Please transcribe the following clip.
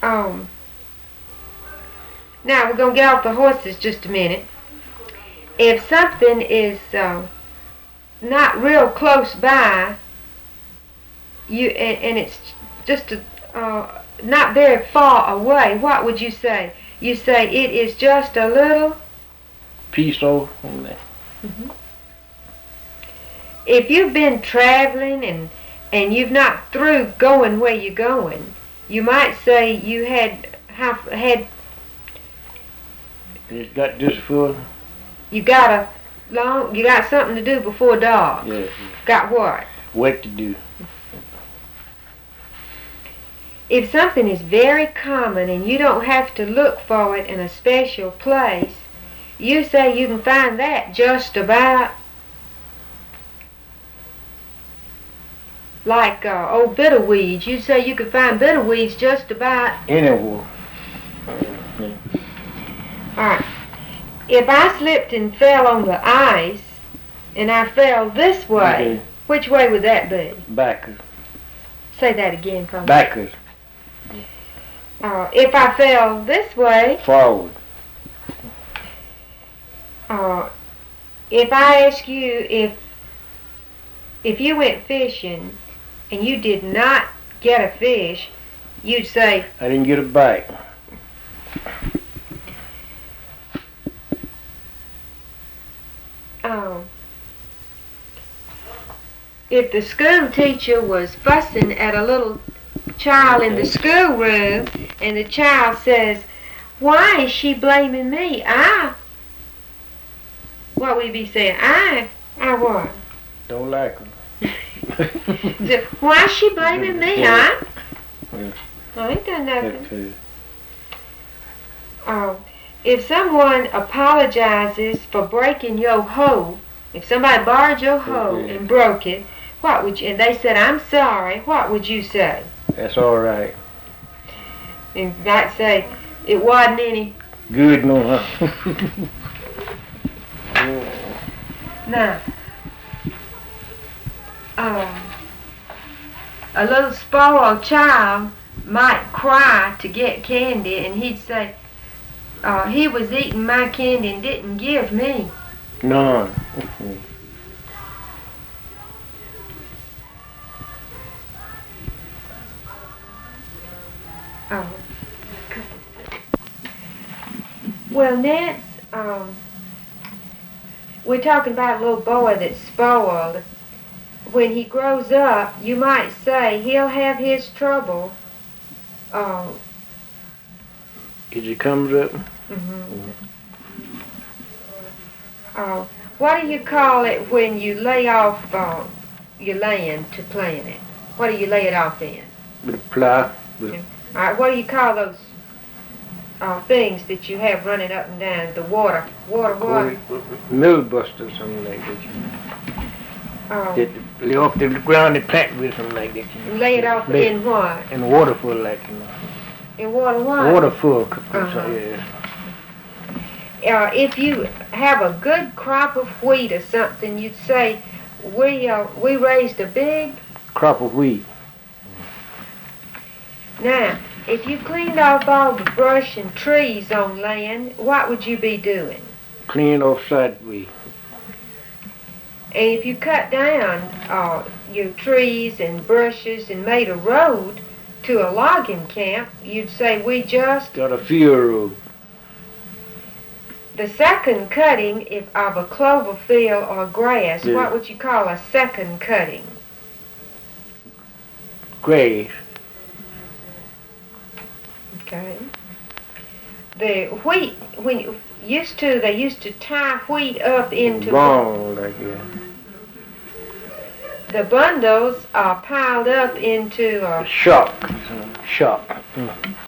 Um, Now we're gonna get off the horses just a minute. If something is not real close by, and it's just not very far away, what would you say? You say it is just a little piece off. Mm-hmm. If you've been traveling and you've not through going where you're going, you might say you had It's got this full. You got something to do before dark. Yes. Got what? What to do. If something is very common and you don't have to look for it in a special place, you say you can find that just about. Like old bitterweeds. You say you could find bitterweeds just about anywhere. Alright. If I slipped and fell on the ice and I fell this way, which way would that be? Backwards. Say that again for me. Backwards. If I fell this way, forward. If I ask you if you went fishing and you did not get a fish, you'd say, I didn't get a bite. If the school teacher was fussing at a little child in the schoolroom and the child says, why is she blaming me? What would you be saying? I what? Don't like her. Why is she blaming me? I ain't done nothing. If someone apologizes for breaking your hoe, if somebody borrowed your hoe and broke it, what would you? And they said, "I'm sorry." What would you say? That's all right. And you might say, "It wasn't any good, no." Now, a little spoiled child might cry to get candy, and he'd say, he was eating my candy and didn't give me none. Well, Nance, we're talking about a little boy that's spoiled. When he grows up, you might say he'll have his trouble. As he comes up. What do you call it when you lay off your land to plant it? What do you lay it off in? With a plow. All right, what do you call those things that you have running up and down? The water. Mill buster, something like that. Lay off the ground and plant with something like that. Lay it off in what? In water full, like, In water what? Water full. If you have a good crop of wheat or something, you'd say, we raised a big crop of wheat. Now, if you cleaned off all the brush and trees on land, what would you be doing? Clean off sideway. And if you cut down your trees and brushes and made a road to a logging camp, you'd say, we just got a field road. The second cutting of a clover field or grass, what would you call a second cutting? Grass. Okay. The wheat, they used to tie wheat up into the bundles are piled up into a shock.